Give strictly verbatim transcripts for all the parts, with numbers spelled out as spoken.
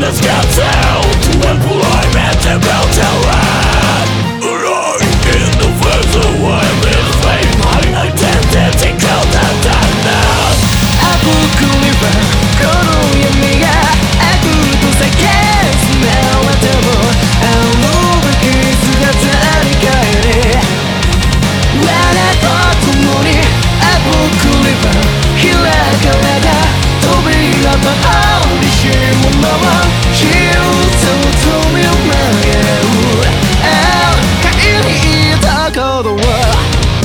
Let's get down to employment and beltering. Right in the face of wild and flame, my identity cold and darkness. あ僕にはこの闇が悪と叫んでわてもあのべき姿に帰れ我と共にあ僕には開かれた扉と激しいものは死をと見舞う帰りいたことは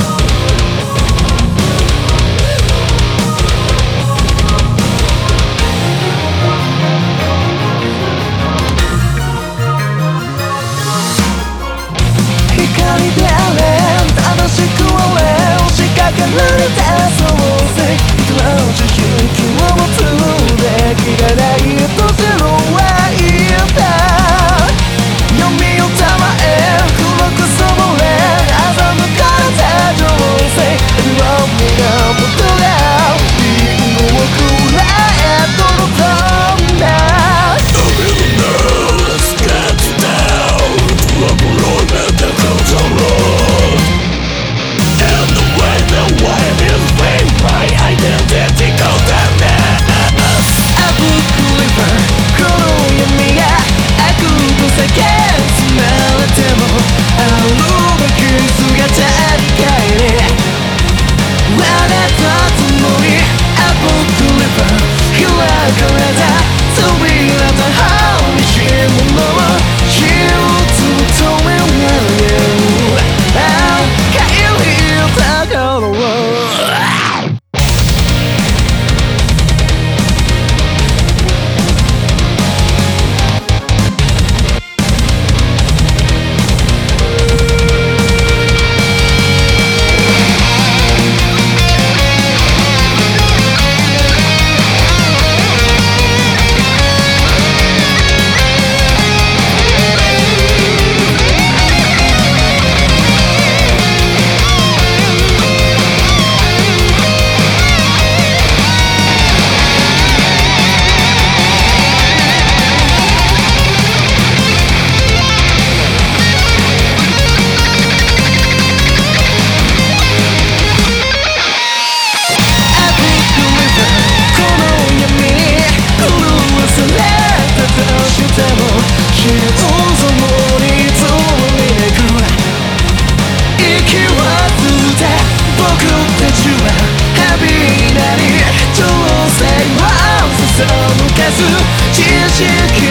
光であれ正しくあれ仕掛けられた創世いくら自信気を持つべきがないとゼロは言った読みをたまえ黒くそぼれ欺かれた情勢色味が元がリンゴをくらえとの飛んだ Let's get down to employment and beltering. And the way the wild is frame, my identity cold and darkness. あ僕にはこの闇が悪と叫んでわてもあるべき姿に帰れ我と共にあ僕には開かれた扉と激しいものは死をとめ舞う帰りた頃は知識